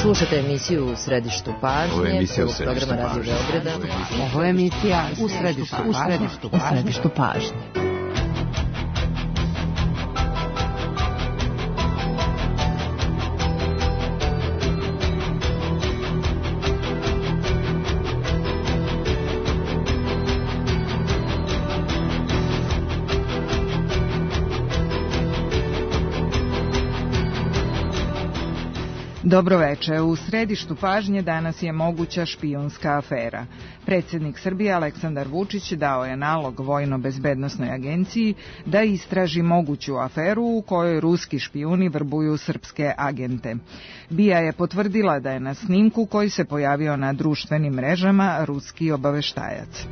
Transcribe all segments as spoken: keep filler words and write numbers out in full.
Slušate emisiju U središtu pažnje. Ovo je emisija U središtu programa pažnje. Radio Beograda. Ovo je emisija U središtu pažnje. U središtu pažnje. Dobroveče. U središtu pažnje danas je moguća špijunska afera. Predsjednik Srbije Aleksandar Vučić dao je nalog Vojno-bezbednosnoj agenciji da istraži moguću aferu u kojoj ruski špijuni vrbuju srpske agente. B I A je potvrdila da je na snimku koji se pojavio na društvenim mrežama ruski obaveštajac.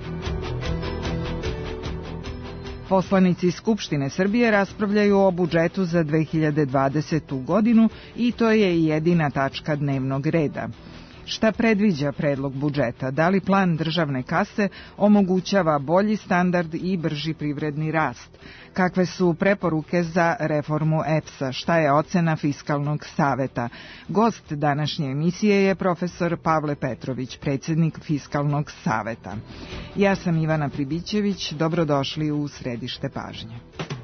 Poslanici Skupštine Srbije raspravljaju o budžetu za dve hiljade dvadesetu. godinu i to je jedina tačka dnevnog reda. Šta predviđa predlog budžeta? Da li plan državne kase omogućava bolji standard i brži privredni rast? Kakve su preporuke za reformu E P S-a? Šta je ocena Fiskalnog saveta? Gost današnje emisije je profesor Pavle Petrović, predsjednik Fiskalnog saveta. Ja sam Ivana Pribićević, dobrodošli u središte pažnje.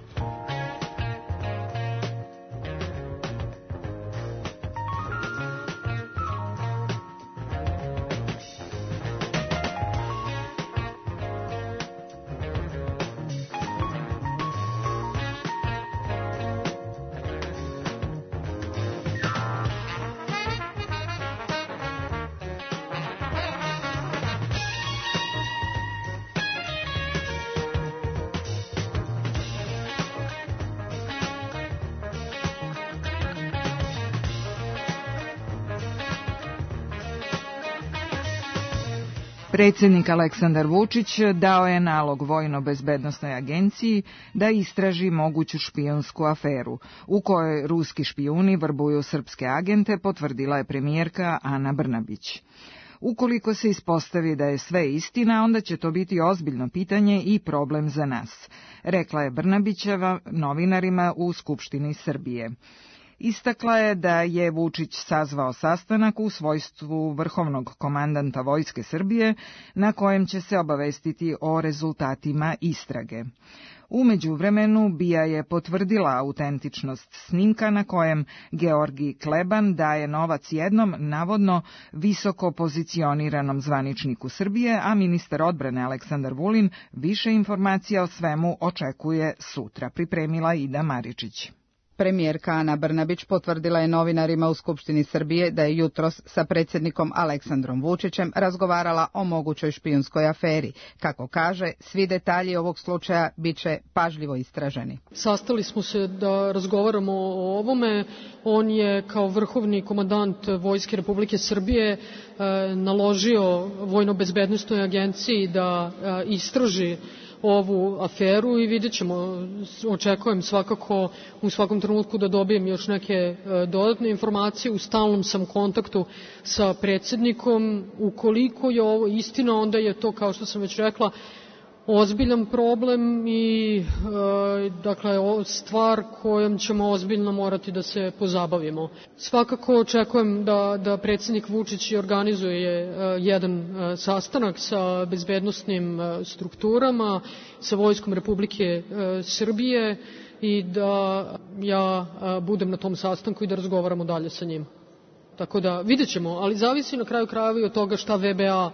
Predsjednik Aleksandar Vučić dao je nalog Vojno-bezbednosnoj agenciji da istraži moguću špijunsku aferu, u kojoj ruski špijuni vrbuju srpske agente, potvrdila je premijerka Ana Brnabić. Ukoliko se ispostavi da je sve istina, onda će to biti ozbiljno pitanje i problem za nas, rekla je Brnabićeva novinarima u Skupštini Srbije. Istakla je da je Vučić sazvao sastanak u svojstvu vrhovnog komandanta Vojske Srbije, na kojem će se obavestiti o rezultatima istrage. U međuvremenu B I A je potvrdila autentičnost snimka na kojem Georgij Kleban daje novac jednom, navodno, visoko pozicioniranom zvaničniku Srbije, a ministar odbrane Aleksandar Vulin više informacija o svemu očekuje sutra, pripremila Ida Maričić. Premijerka Ana Brnabić potvrdila je novinarima u Skupštini Srbije da je jutros sa predsjednikom Aleksandrom Vučićem razgovarala o mogućoj špijunskoj aferi. Kako kaže, svi detalji ovog slučaja bit će pažljivo istraženi. Sastali smo se da razgovaramo o ovome. On je kao vrhovni komandant Vojske Republike Srbije naložio Vojno-bezbednosnoj agenciji da istraži ovu aferu i vidjet ćemo, očekujem svakako u svakom trenutku da dobijem još neke dodatne informacije. U stalnom sam kontaktu sa predsjednikom. Ukoliko je ovo istina, onda je to, kao što sam već rekla, ozbiljan problem i e, dakle stvar kojom ćemo ozbiljno morati da se pozabavimo. Svakako očekujem da, da predsjednik Vučić organizuje e, jedan e, sastanak sa bezbednosnim e, strukturama, sa Vojskom Republike e, Srbije i da ja e, budem na tom sastanku i da razgovaramo dalje sa njim. Tako da vidjet ćemo, ali zavisi na kraju krajeva i od toga šta V B A,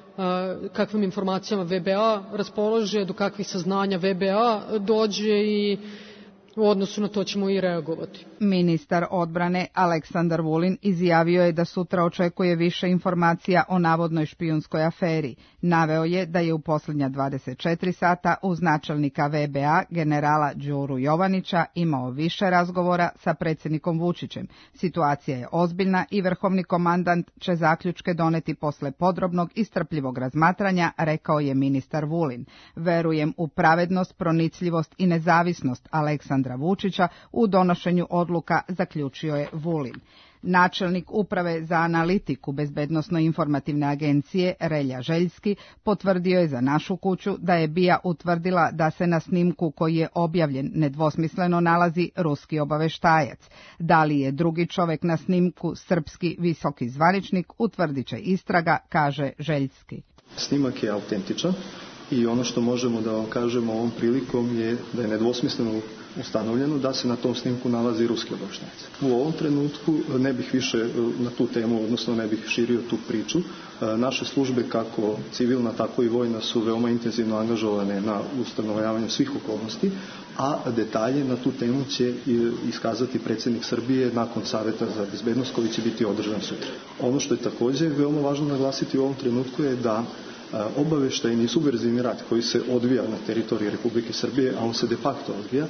kakvim informacijama V B A raspolaže, do kakvih saznanja V B A dođe i u odnosu na to ćemo i reagovati. Ministar odbrane Aleksandar Vulin izjavio je da sutra očekuje više informacija o navodnoj špijunskoj aferi. Naveo je da je u posljednja dvadeset četiri sata uz načelnika V B A generala Đuru Jovanića imao više razgovora sa predsjednikom Vučićem. Situacija je ozbiljna i vrhovni komandant će zaključke doneti posle podrobnog i strpljivog razmatranja, rekao je ministar Vulin. Verujem u pravednost, pronicljivost i nezavisnost Aleksandra Vučića u donošenju odluka, zaključio je Vulin. Načelnik Uprave za analitiku Bezbednosno-informativne agencije Relja Željski potvrdio je za Našu kuću da je B I A utvrdila da se na snimku koji je objavljen nedvosmisleno nalazi ruski obaveštajac. Da li je drugi čovek na snimku srpski visoki zvaničnik, utvrdit će istraga, kaže Željski. Snimak je autentičan i ono što možemo da vam kažemo ovom prilikom je da je nedvosmisleno ustanovljeno da se na tom snimku nalazi ruski obaveštajac. U ovom trenutku ne bih više na tu temu, odnosno ne bih širio tu priču. Naše službe, kako civilna, tako i vojna, su veoma intenzivno angažovane na ustanovljavanju svih okolnosti, a detalje na tu temu će iskazati predsjednik Srbije nakon Saveta za bezbednost koji će biti održan sutra. Ono što je također veoma važno naglasiti u ovom trenutku je da obaveštajni i subverzivni rat koji se odvija na teritoriji Republike Srbije, a on se de facto odvija,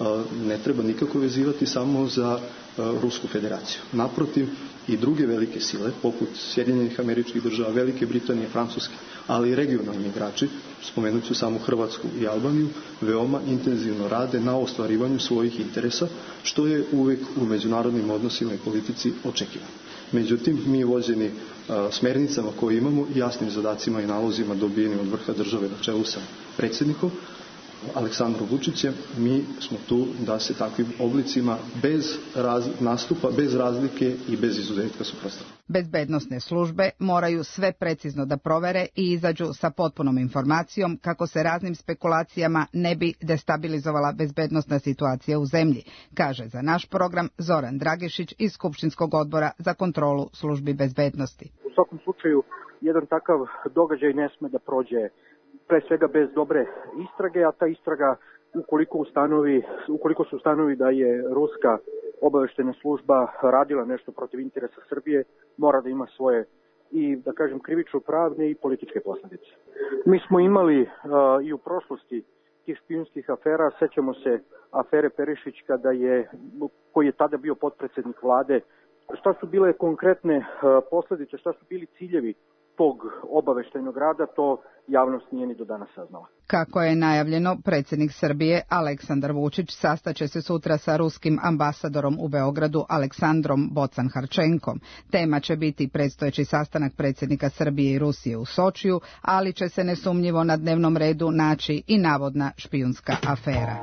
ne treba nikako vezivati samo za Rusku federaciju. Naprotiv, i druge velike sile, poput Sjedinjenih Američkih Država, Velike Britanije, Francuske, ali i regionalni igrači, spomenut ću samo Hrvatsku i Albaniju, veoma intenzivno rade na ostvarivanju svojih interesa, što je uvijek u međunarodnim odnosima i politici očekivano. Međutim, mi vođeni a, smernicama koje imamo, jasnim zadacima i nalozima dobijenim od vrha države na čelu sa predsjednikom Aleksandrom Vučićem, mi smo tu da se takvim oblicima bez raz, nastupa, bez razlike i bez izuzetka suprotstavimo. Bezbednosne službe moraju sve precizno da provere i izađu sa potpunom informacijom kako se raznim spekulacijama ne bi destabilizovala bezbednosna situacija u zemlji, kaže za naš program Zoran Dragišić iz Skupštinskog odbora za kontrolu službi bezbednosti. U svakom slučaju, jedan takav događaj ne sme da prođe pre svega bez dobre istrage, a ta istraga ukoliko ustanovi, ukoliko se ustanovi da je ruska obaveštajna služba radila nešto protiv interesa Srbije, mora da ima svoje i, da kažem, krivično-pravne i političke posljedice. Mi smo imali uh, i u prošlosti tih špijunskih afera, sećamo se afere Perišić kada je, koji je tada bio potpredsjednik vlade. Šta su bile konkretne uh, posljedice, šta su bili ciljevi tog obaveštajnog rada, to javnost nije ni do danas saznala. Kako je najavljeno, predsjednik Srbije Aleksandar Vučić sastaće se sutra sa ruskim ambasadorom u Beogradu Aleksandrom Bocan-Harčenkom. Tema će biti predstojeći sastanak predsjednika Srbije i Rusije u Sočiju, ali će se nesumnjivo na dnevnom redu naći i navodna špijunska afera.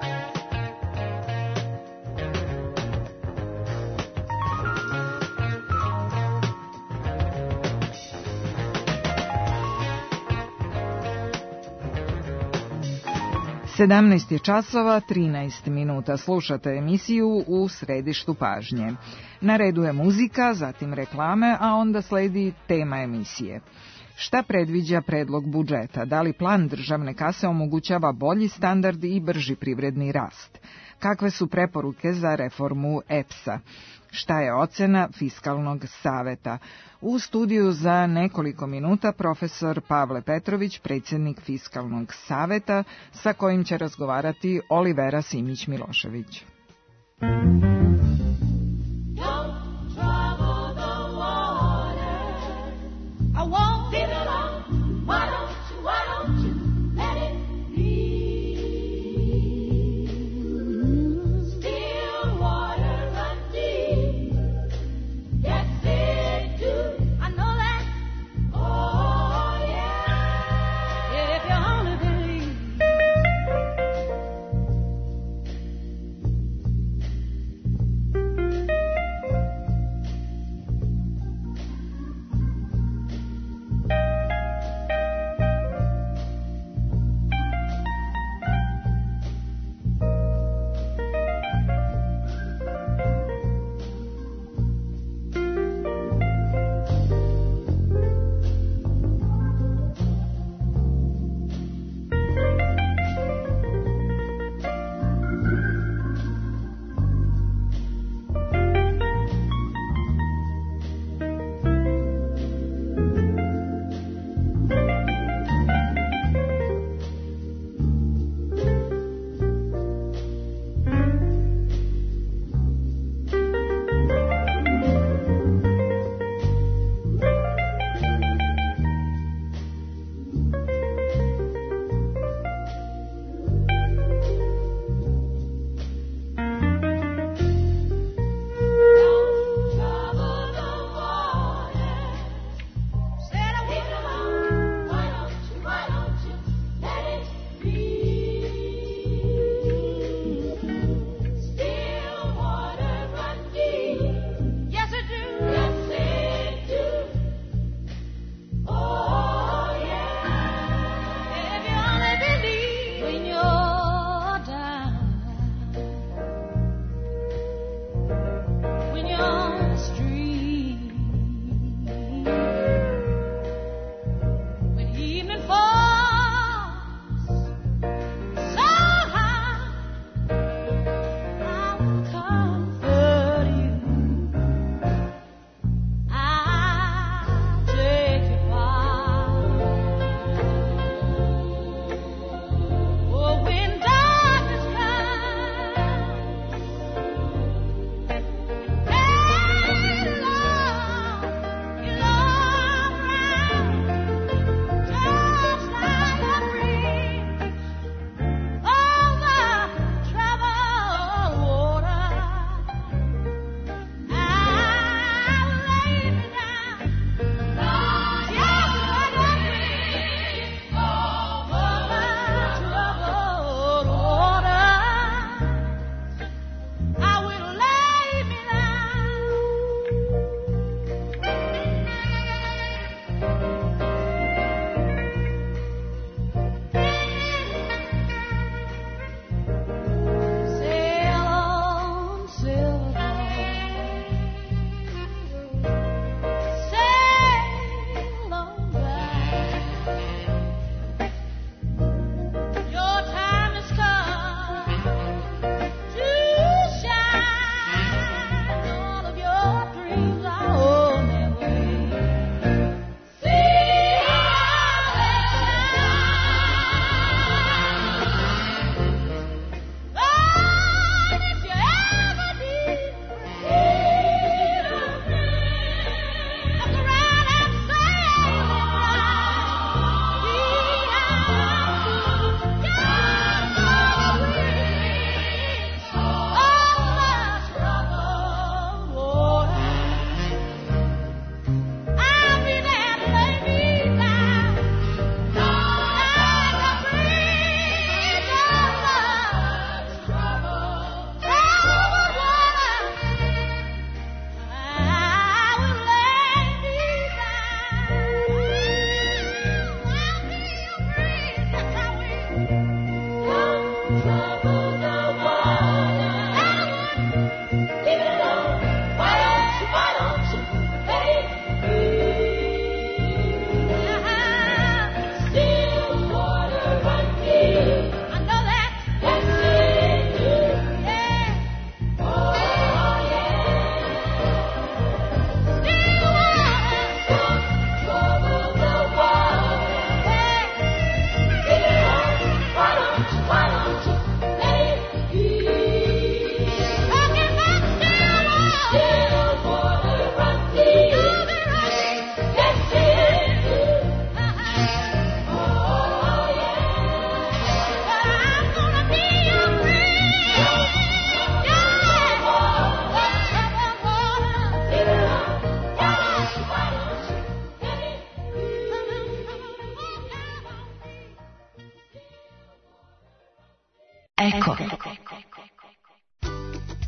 sedamnaest je časova, trinaest minuta. Slušate emisiju U središtu pažnje. Na redu je muzika, zatim reklame, a onda sledi tema emisije. Šta predviđa predlog budžeta? Da li plan državne kase omogućava bolji standard i brži privredni rast? Kakve su preporuke za reformu E P S-a? Šta je ocena Fiskalnog saveta? U studiju za nekoliko minuta profesor Pavle Petrović, predsjednik Fiskalnog saveta, sa kojim će razgovarati Olivera Simić-Milošević.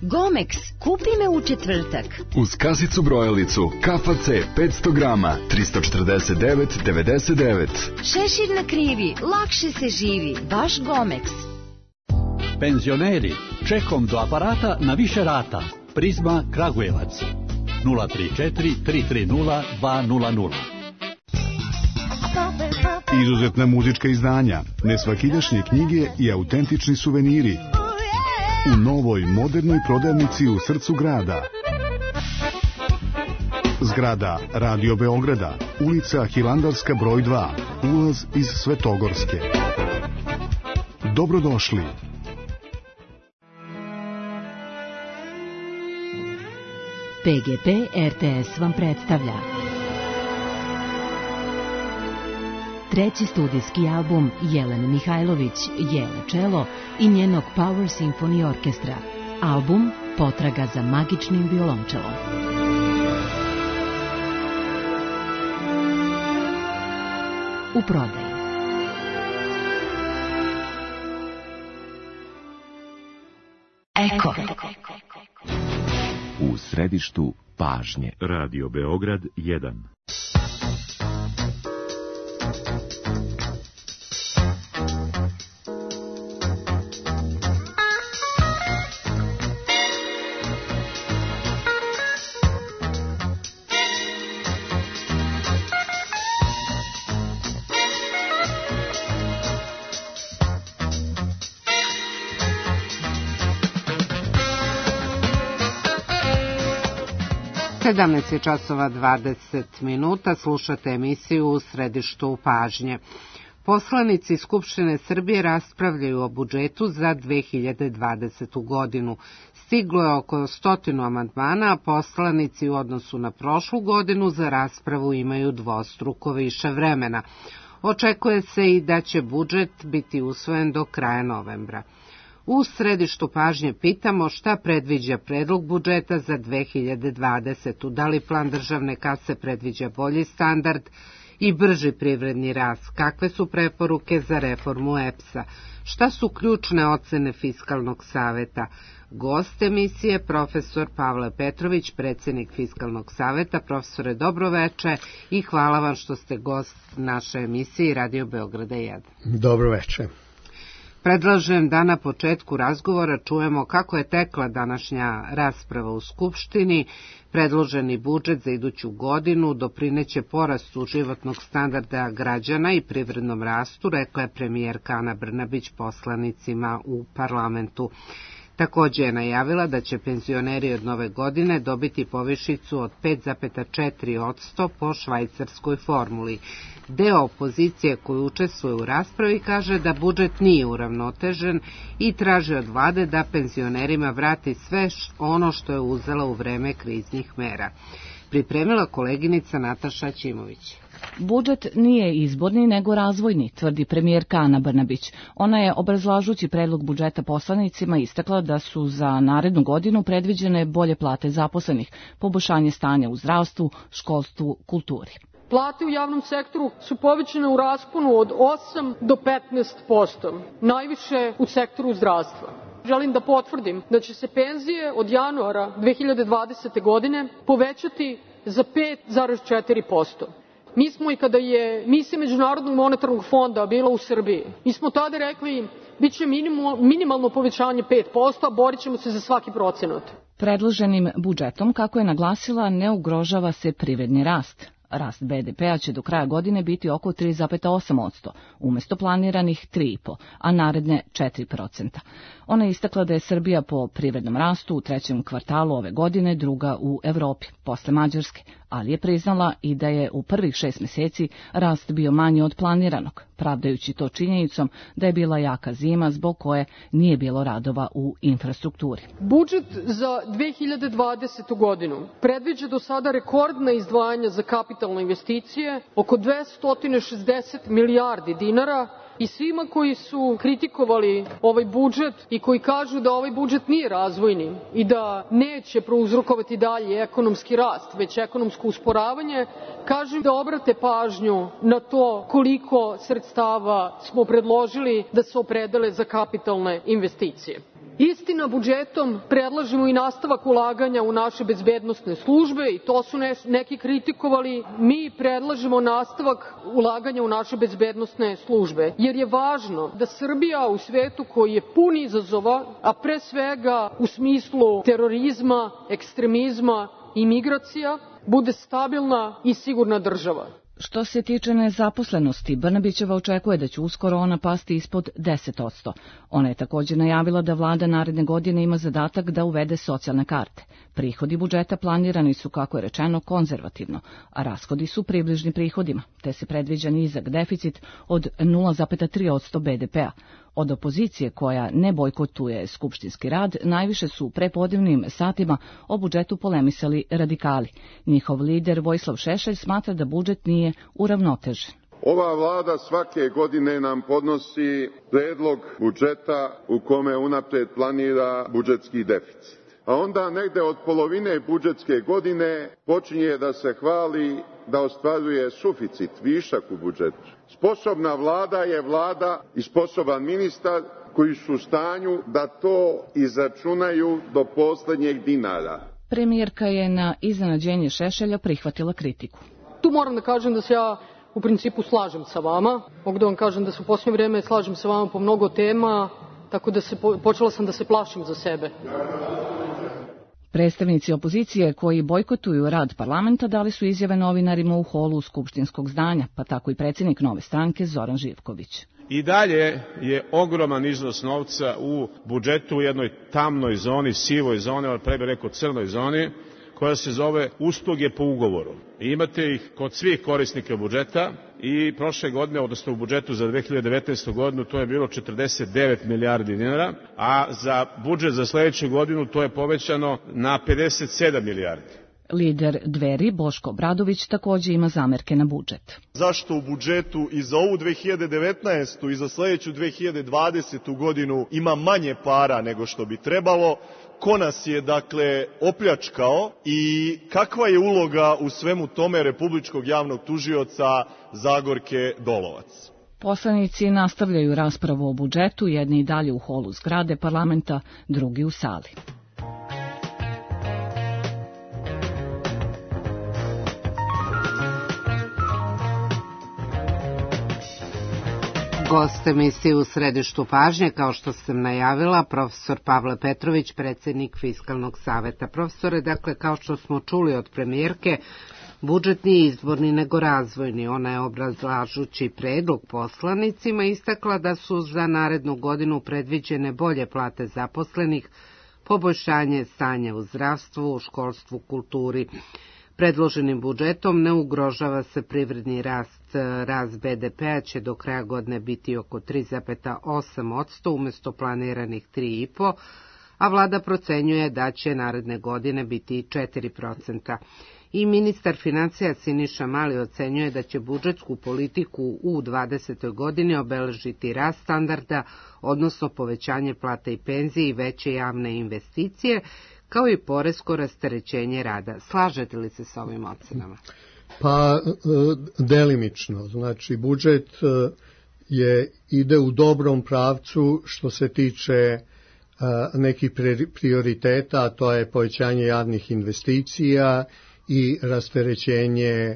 Gomex, kupi me u četvrtak. Uz kasicu brojalicu, K F C petsto grama, tristo četrdeset devet devedeset devet. Šešir na krivi, lakše se živi, baš Gomex. Penzioneri, čekom do aparata na više rata. Prizma Kragujevac. nula tri četiri tri tri nula dva nula nula. Izuzetna muzička izdanja, nesvakidašnje knjige i autentični suveniri u novoj modernoj prodavnici u srcu grada. Zgrada Radio Beograda, ulica Hilandarska broj dva, ulaz iz Svetogorske. Dobrodošli. P G P R T S vam predstavlja treći studijski album Jelene Mihajlović, Jele Čelo i njenog Power Symphony Orkestra. Album Potraga za magičnim violončelom. U prodaji. Eko. U središtu pažnje. Radio Beograd jedan. sedamnaest je časova dvadeset minuta, slušate emisiju U središtu pažnje. Poslanici Skupštine Srbije raspravljaju o budžetu za dve hiljade dvadesetu godinu. Stiglo je oko stotinu amandmana, a poslanici u odnosu na prošlu godinu za raspravu imaju dvostruko više vremena. Očekuje se i da će budžet biti usvojen do kraja novembra. U središtu pažnje pitamo šta predviđa predlog budžeta za dve hiljade dvadesetu. Da li plan državne kase predviđa bolji standard i brži privredni rast? Kakve su preporuke za reformu E P S-a? Šta su ključne ocene Fiskalnog saveta? Gost emisije profesor Pavle Petrović, predsjednik Fiskalnog saveta. Profesore, dobroveče i hvala vam što ste gost naše emisije Radio Beograda jedan. Dobroveče. Predlažem da na početku razgovora čujemo kako je tekla današnja rasprava u Skupštini. Predloženi budžet za iduću godinu doprineće porastu životnog standarda građana i privrednom rastu, rekla je premijerka Ana Brnabić poslanicima u parlamentu. Također je najavila da će penzioneri od nove godine dobiti povišicu od pet zarez četiri posto po švajcarskoj formuli. Deo opozicije koji učestvuje u raspravi kaže da budžet nije uravnotežen i traži od vlade da penzionerima vrati sve ono što je uzela u vreme kriznih mera. Pripremila koleginica Nataša Ćimović. Budžet nije izborni nego razvojni, tvrdi premijerka Ana Brnabić. Ona je, obrazlažući predlog budžeta poslanicima, istakla da su za narednu godinu predviđene bolje plate zaposlenih, poboljšanje stanja u zdravstvu, školstvu, kulturi. Plate u javnom sektoru su povećane u rasponu od osam do petnaest posto, najviše u sektoru zdravstva. Želim da potvrdim da će se penzije od januara dve hiljade dvadesete. godine povećati za pet zarez četiri posto. Mi smo i kada je misija Međunarodnog monetarnog fonda bila u Srbiji, mi smo tada rekli bit će minimalno povećanje pet posto, a borit ćemo se za svaki procenat. Predloženim budžetom, kako je naglasila, ne ugrožava se privredni rast. Rast B D P-a će do kraja godine biti oko tri zarez osam posto, umjesto planiranih tri zarez pet posto, a naredne četiri posto. Ona je istakla da je Srbija po privrednom rastu u trećem kvartalu ove godine druga u Evropi, posle Mađarske, ali je priznala i da je u prvih šest mjeseci rast bio manji od planiranog, pravdajući to činjenicom da je bila jaka zima zbog koje nije bilo radova u infrastrukturi. Budžet za dve hiljade dvadesetu. godinu predviđa do sada rekordna izdvajanja za kapitalne investicije, oko dvesta šezdeset milijardi dinara, i svima koji su kritikovali ovaj budžet i koji kažu da ovaj budžet nije razvojni i da neće prouzrokovati dalje ekonomski rast, već ekonomsko usporavanje, kažem da obrate pažnju na to koliko sredstava smo predložili da se opredele za kapitalne investicije. Istina, budžetom predlažemo i nastavak ulaganja u naše bezbednosne službe i to su neki kritikovali. Mi predlažemo nastavak ulaganja u naše bezbednosne službe, jer je važno da Srbija u svetu koji je pun izazova, a pre svega u smislu terorizma, ekstremizma i migracija, bude stabilna i sigurna država. Što se tiče nezaposlenosti, Brnabićeva očekuje da će uskoro ona pasti ispod deset posto. Ona je također najavila da vlada naredne godine ima zadatak da uvede socijalne karte. Prihodi budžeta planirani su, kako je rečeno, konzervativno, a rashodi su približni prihodima, te se predviđa nizak deficit od nula zarez tri posto be de pea. Od opozicije, koja ne bojkotuje skupštinski rad, najviše su prepodnevnim satima o budžetu polemisali radikali. Njihov lider Vojislav Šešelj smatra da budžet nije uravnotežen. Ova vlada svake godine nam podnosi predlog budžeta u kome unapred planira budžetski deficit. A onda negde od polovine budžetske godine počinje da se hvali da ostvaruje suficit, višak u budžetu. Sposobna vlada je vlada i sposoban ministar koji su u stanju da to izračunaju do poslednjeg dinara. Premijerka je na iznenađenje Šešelja prihvatila kritiku. Tu moram da kažem da se ja u principu slažem sa vama. Mogu da vam kažem da se u posljednje vreme slažem sa vama po mnogo tema, tako da se, počela sam da se plašim za sebe. Predstavnici opozicije koji bojkotuju rad parlamenta dali su izjave novinarima u holu skupštinskog zdanja, pa tako i predsjednik Nove stranke Zoran Živković. I dalje je ogroman iznos novca u budžetu u jednoj tamnoj zoni, sivoj zoni, ali pre bih rekao crnoj zoni, koja se zove usluge po ugovoru. I imate ih kod svih korisnika budžeta i prošle godine, odnosno u budžetu za dve hiljade devetnaestu. godinu, to je bilo četrdeset devet milijardi dinara, a za budžet za sledeću godinu to je povećano na pedeset sedam milijardi. Lider Dveri, Boško Obradović, također ima zamerke na budžet. Zašto u budžetu i za ovu dve hiljade devetnaestu. i za sledeću dve hiljade dvadesetu. godinu ima manje para nego što bi trebalo? Ko nas je, dakle, opljačkao i kakva je uloga u svemu tome Republičkog javnog tužioca Zagorke Dolovac? Poslanici nastavljaju raspravu o budžetu, jedni i dalje u holu zgrade parlamenta, drugi u sali. Gost emisije u središtu pažnje, kao što sam najavila, profesor Pavle Petrović, predsjednik Fiskalnog saveta. Profesore, dakle, kao što smo čuli od premijerke, budžet nije izborni nego razvojni. Ona je, obrazlažući predlog poslanicima, istakla da su za narednu godinu predviđene bolje plate zaposlenih, poboljšanje stanja u zdravstvu, u školstvu, kulturi. Predloženim budžetom ne ugrožava se privredni rast. Rast be de pea će do kraja godine biti oko tri zarez osam posto umjesto planiranih tri zarez pet, a vlada procenjuje da će naredne godine biti četiri procenta. I ministar financija Siniša Mali ocenjuje da će budžetsku politiku u dvadesetoj godini obeležiti rast standarda, odnosno povećanje plata i penzije i veće javne investicije, kao i poresko rasterećenje rada. Slažete li se sa ovim ocenama? Pa, delimično. Znači, budžet je, ide u dobrom pravcu što se tiče nekih prioriteta, a to je povećanje javnih investicija i rasterećenje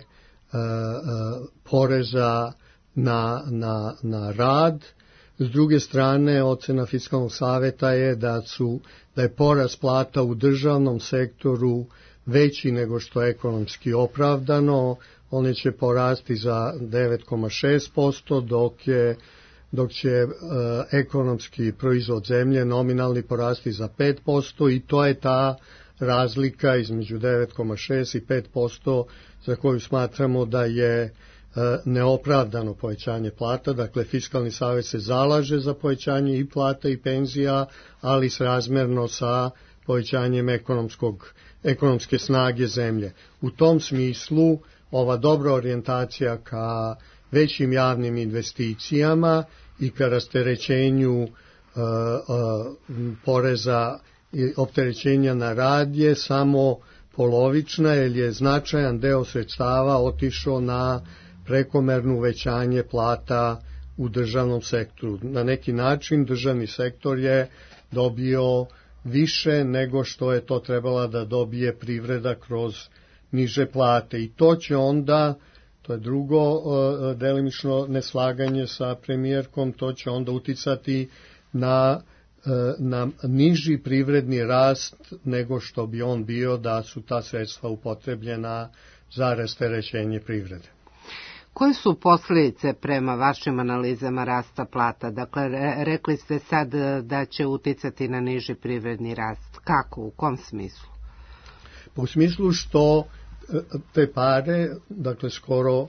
poreza na, na, na rad. S druge strane, ocena Fiskalnog saveta je da su da je porast plata u državnom sektoru veći nego što je ekonomski opravdano. One će porasti za devet zarez šest posto, dok je dok će e, ekonomski proizvod zemlje nominalni porasti za pet posto i to je ta razlika između devet zarez šest i pet posto za koju smatramo da je neopravdano povećanje plata. Dakle, Fiskalni savet se zalaže za povećanje i plata i penzija, ali srazmerno sa povećanjem ekonomskog, ekonomske snage zemlje. U tom smislu, ova dobra orijentacija ka većim javnim investicijama i ka rasterećenju uh, uh, poreza i opterećenja na rad je samo polovična, jer je značajan deo sredstava otišao na prekomerno uvećanje plata u državnom sektoru. Na neki način državni sektor je dobio više nego što je to trebala da dobije privreda kroz niže plate. I to će onda, to je drugo delimično neslaganje sa premijerkom, to će onda uticati na, na niži privredni rast nego što bi on bio da su ta sredstva upotrebljena za rasterećenje privrede. Koje su posljedice prema vašim analizama rasta plata? Dakle, rekli ste sad da će uticati na niži privredni rast. Kako? U kom smislu? U smislu što te pare, dakle skoro,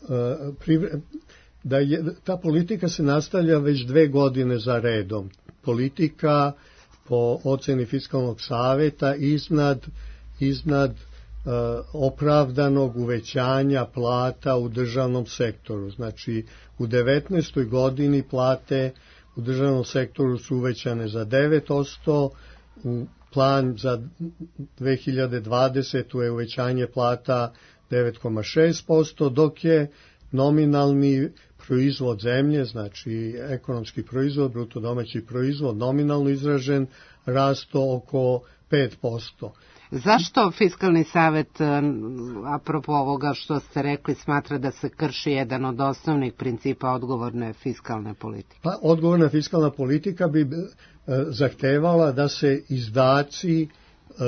da je, ta politika se nastavlja već dve godine za redom. Politika po oceni Fiskalnog saveta iznad, iznad opravdanog uvećanja plata u državnom sektoru. Znači, u devetnaestoj godini plate u državnom sektoru su uvećane za devet posto, u plan za dve hiljade dvadesetu je uvećanje plata devet zarez šest posto, dok je nominalni proizvod zemlje, znači ekonomski proizvod, bruto domaći proizvod, nominalno izražen, rasto oko pet posto. Zašto Fiskalni savet, apropo ovoga što ste rekli, smatra da se krši jedan od osnovnih principa odgovorne fiskalne politike? Pa, odgovorna fiskalna politika bi e, zahtevala da se izdaci e,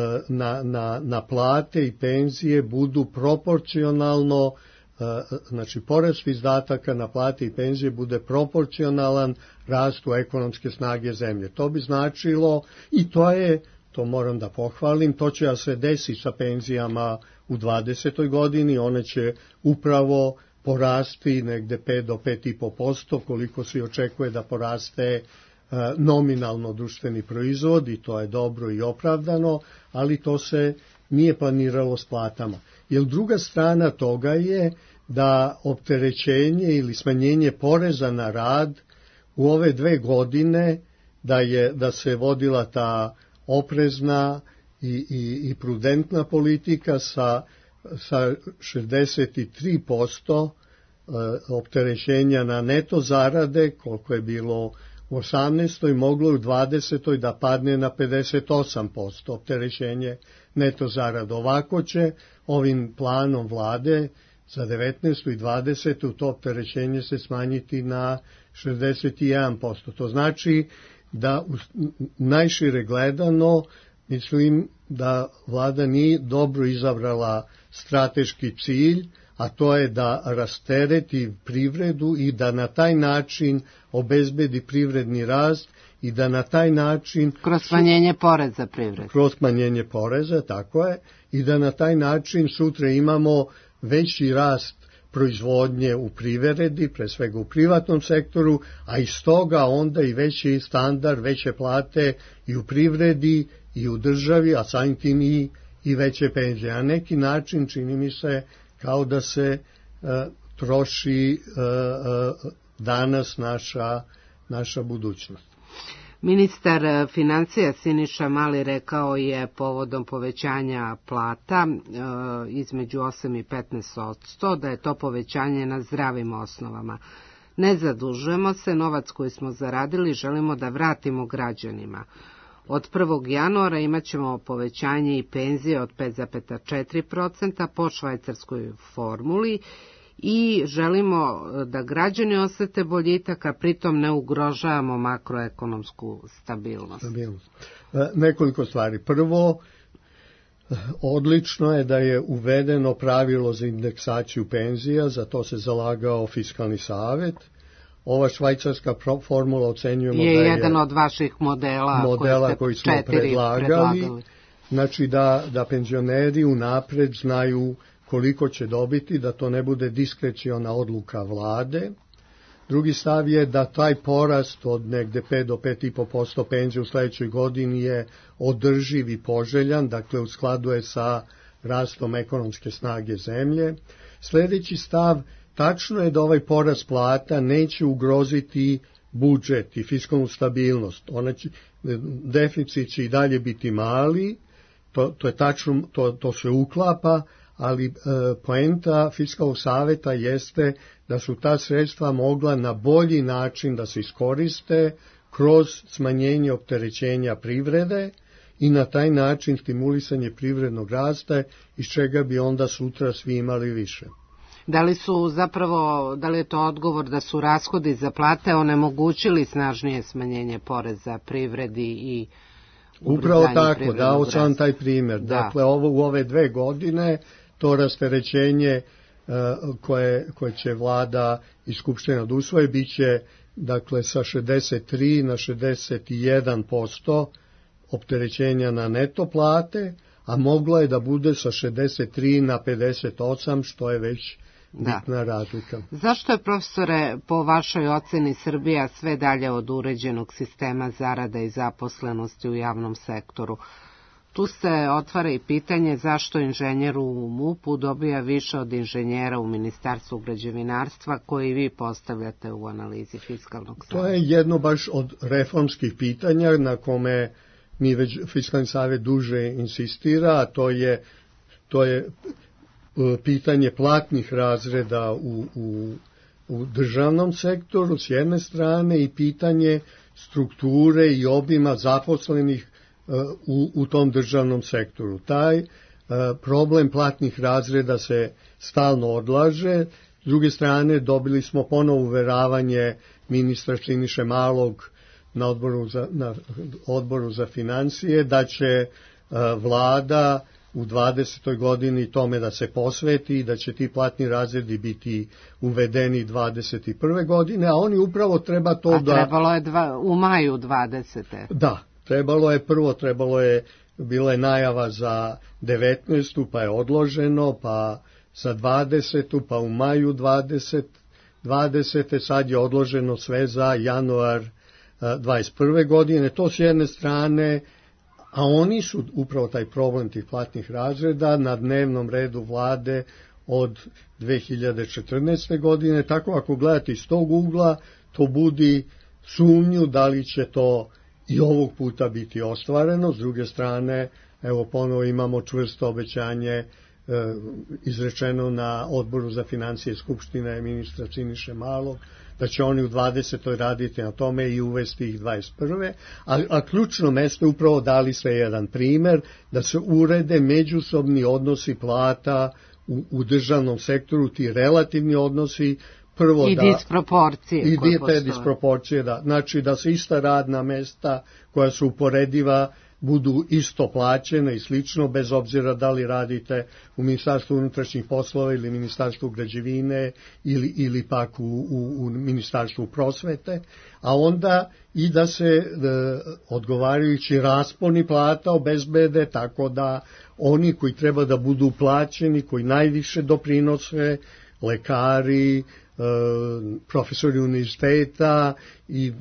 na, na, na plate i penzije budu proporcionalno, e, znači porast izdataka na plate i penzije bude proporcionalan rastu ekonomske snage zemlje. To bi značilo, i to je, to moram da pohvalim, to će da se desi sa penzijama u dvadesetoj godini, one će upravo porasti negde pet do pet i po posto, koliko se očekuje da poraste e, nominalno društveni proizvod, i to je dobro i opravdano, ali to se nije planiralo s platama. Jer druga strana toga je da opterećenje ili smanjenje poreza na rad u ove dve godine, da, je, da se vodila ta oprezna i, i, i prudentna politika sa, sa šezdeset tri posto e, opterećenja na neto zarade, koliko je bilo u osamnaestoj, moglo u dvadesetoj da padne na pedeset osam posto opterećenje neto zarade. Ovako će ovim planom vlade za devetnaestu i dvadesetu to opterećenje se smanjiti na šezdeset jedan posto. To znači da najšire gledano mislim da vlada nije dobro izabrala strateški cilj, a to je da rastereti privredu i da na taj način obezbedi privredni rast i da na taj način... Kroz smanjenje poreza privredu. Kroz smanjenje poreza, tako je, i da na taj način sutra imamo veći rast proizvodnje u privredi, pre svega u privatnom sektoru, a iz toga onda i veći standard, veće plate i u privredi i u državi, a samim tim i, i veće penzije. Na neki način čini mi se kao da se uh, troši uh, uh, danas naša, naša budućnost. Ministar financija Siniša Mali rekao je povodom povećanja plata e, između osam i petnaest posto da je to povećanje na zdravim osnovama. Ne zadužujemo se, novac koji smo zaradili želimo da vratimo građanima. Od prvog januara imat ćemo povećanje i penzije od pet zarez četiri posto po švajcarskoj formuli i želimo da građani osete boljitak, a pritom ne ugrožavamo makroekonomsku stabilnost. stabilnost. Nekoliko stvari. Prvo, odlično je da je uvedeno pravilo za indeksaciju penzija, za to se zalagao Fiskalni savet. Ova švajcarska formula ocenjujemo je da je jedan od vaših modela, modela koji, koji smo predlagali. predlagali. Znači da, da penzioneri unapred znaju koliko će dobiti, da to ne bude diskreciona odluka vlade. Drugi stav je da taj porast od negde pet do pet i po posto penzije u sledećoj godini je održiv i poželjan, dakle u skladu je sa rastom ekonomske snage zemlje. Sledeći stav, tačno je da ovaj porast plata neće ugroziti budžet i fiskalnu stabilnost. Ona će, deficit će i dalje biti mali, to, to je tačno, to, to se uklapa, ali e, poenta Fiskalnog saveta jeste da su ta sredstva mogla na bolji način da se iskoriste kroz smanjenje opterećenja privrede i na taj način stimulisanje privrednog rasta, iz čega bi onda sutra svi imali više. Da li su zapravo, da li je to odgovor da su rashodi za plate onemogućili snažnije smanjenje poreza privredi i upravo tako, dao sam taj primjer. Da. Dakle, ovo, u ove dve godine to rasterećenje uh, koje, koje će vlada i skupština da usvoje bit će dakle, sa šezdeset tri na šezdeset jedan posto opterećenja na neto plate, a moglo je da bude sa šezdeset tri na pedeset osam, što je već bitna da. razlika. Zašto je, profesore, po vašoj oceni Srbija sve dalje od uređenog sistema zarada i zaposlenosti u javnom sektoru? Tu se otvara i pitanje zašto inženjer u MUP-u dobija više od inženjera u Ministarstvu građevinarstva, koji vi postavljate u analizi Fiskalnog saveta. To je jedno baš od reformskih pitanja na kome mi već Fiskalni savet duže insistira, a to je, to je pitanje platnih razreda u, u, u državnom sektoru s jedne strane i pitanje strukture i obima zaposlenih u, u tom državnom sektoru. Taj problem platnih razreda se stalno odlaže. S druge strane, dobili smo ponovo uveravanje ministra Siniše Malog na odboru za, na odboru za financije da će vlada u dvadesetoj godini tome da se posveti i da će ti platni razredi biti uvedeni dvadeset prve godine, a oni upravo treba to a da... A trebalo je dva, u maju dvadesete. Da, trebalo je prvo, trebalo je, bila je najava za devetnaestu, pa je odloženo, pa za dvadesetu, pa u maju dvadesete, sad je odloženo sve za januar dvadeset prve godine. To s jedne strane, a oni su upravo taj problem tih platnih razreda na dnevnom redu vlade od dve hiljade četrnaeste. godine, tako ako gledate iz tog ugla, to budi sumnju da li će to i ovog puta biti ostvareno. S druge strane, evo ponovo imamo čvrsto obećanje e, izrečeno na odboru za financije Skupštine ministra Siniše Malog, da će oni u dvadesetoj raditi na tome i uvesti ih dvadeset prve. A, a ključno mesto je upravo dali ste jedan primer da se urede međusobni odnosi plata u, u državnom sektoru, ti relativni odnosi, prvo I da, disproporcije. I te disproporcije, da. Znači da se ista radna mesta koja su uporediva budu isto plaćene i slično, bez obzira da li radite u Ministarstvu unutrašnjih poslova ili Ministarstvu građevine ili, ili pak u, u, u Ministarstvu prosvete, a onda i da se e, odgovarajući rasponi plata obezbede tako da oni koji treba da budu plaćeni, koji najviše doprinose, lekari, profesori univerziteta i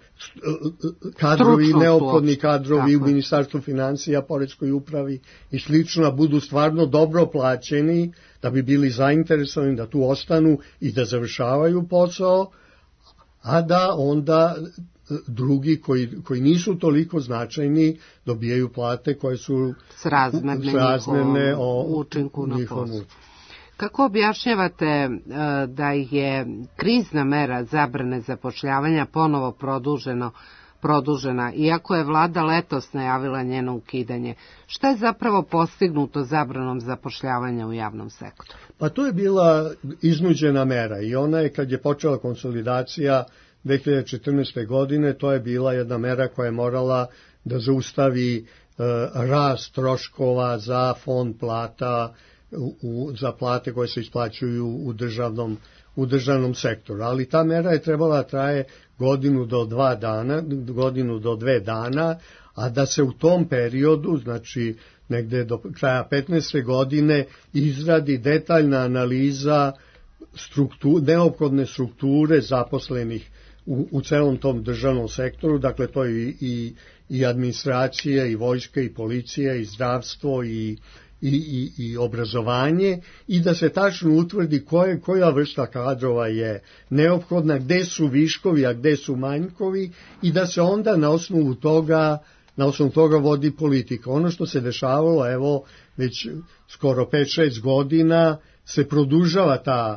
kadrovi, neophodni kadrovi tako u Ministarstvu financija, poreskoj upravi i slično, budu stvarno dobro plaćeni, da bi bili zainteresovani da tu ostanu i da završavaju posao, a da onda drugi koji, koji nisu toliko značajni dobijaju plate koje su srazmerne o učinku na poslu. Kako objašnjavate da je krizna mera zabrane zapošljavanja ponovo produženo, produžena, iako je vlada letos najavila njeno ukidanje? Šta je zapravo postignuto zabranom zapošljavanja u javnom sektoru? Pa to je bila iznuđena mera i ona je, kad je počela konsolidacija dve hiljade četrnaeste. godine, to je bila jedna mera koja je morala da zaustavi uh, rast troškova za fond plata, U, za plate koje se isplaćuju u državnom, u državnom sektoru. Ali ta mera je trebala traje godinu do dva dana, godinu do dve dana, a da se u tom periodu, znači negde do kraja petnaeste. godine, izradi detaljna analiza struktur, neophodne strukture zaposlenih u, u celom tom državnom sektoru, dakle to je i, i, i administracija, i vojska, i policija, i zdravstvo, i I, i, i obrazovanje, i da se tačno utvrdi koje, koja vrsta kadrova je neophodna, gde su viškovi, a gde su manjkovi, i da se onda na osnovu toga, na osnovu toga vodi politika. Ono što se dešavalo, evo, već skoro pet šest godina se produžava ta,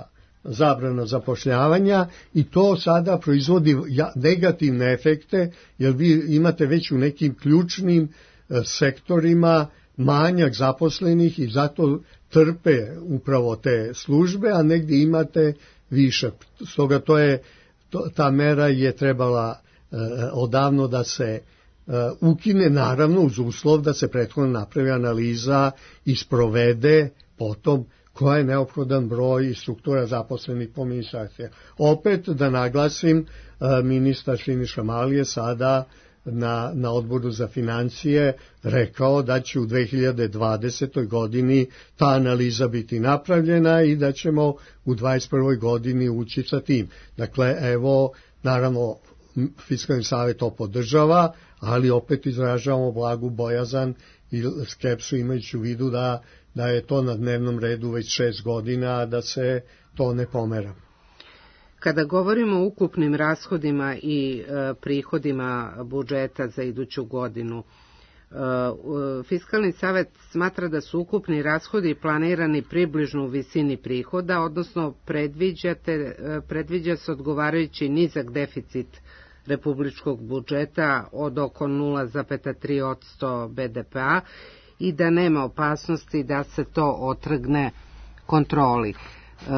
zabrana zapošljavanja i to sada proizvodi negativne efekte, jer vi imate već u nekim ključnim sektorima manjak zaposlenih i zato trpe upravo te službe, a negdje imate višak. Stoga to je, to, ta mera je trebala eh, odavno da se eh, ukine, naravno uz uslov da se prethodno napravi analiza i sprovede potom koja je neophodan broj i struktura zaposlenih po ministarstvima. Opet da naglasim, eh, ministar Siniša Mali je sada na, na odboru za financije rekao da će u dve hiljade dvadesetoj godini ta analiza biti napravljena i da ćemo u dvadeset prvoj godini ući sa tim. Dakle, evo, naravno, Fiskalni savjet to podržava, ali opet izražavamo blagu bojazan i skepsu imajući u vidu da, da je to na dnevnom redu već šest godina, da se to ne pomera. Kada govorimo o ukupnim rashodima i e, prihodima budžeta za iduću godinu, e, Fiskalni savet smatra da su ukupni rashodi planirani približno u visini prihoda, odnosno predviđate, e, predviđa se odgovarajući nizak deficit republičkog budžeta od oko nula zarez tri posto be de pe-a i da nema opasnosti da se to otrgne kontroli. E,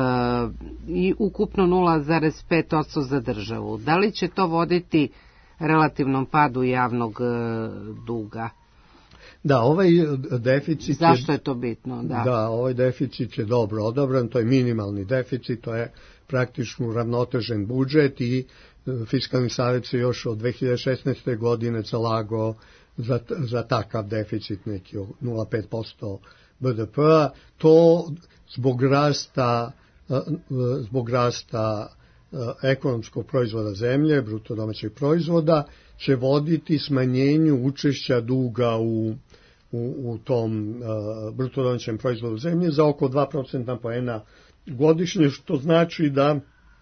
i ukupno nula zarez pet posto za državu. Da li će to voditi relativnom padu javnog e, duga? Da, ovaj deficit... Zašto je to bitno? Da. da, ovaj deficit je dobro odobran, to je minimalni deficit, to je praktično uravnotežen budžet i Fiskalni savjet se još od dve hiljade šesnaeste. godine zalagao za, za takav deficit, neki nula zarez pet posto be de pe-a. To zbog rasta, zbog rasta ekonomskog proizvoda zemlje, bruto domaćeg proizvoda, će voditi smanjenju učešća duga u, u, u tom uh, bruto domaćem proizvodu zemlje za oko dva procentna poena godišnje, što znači da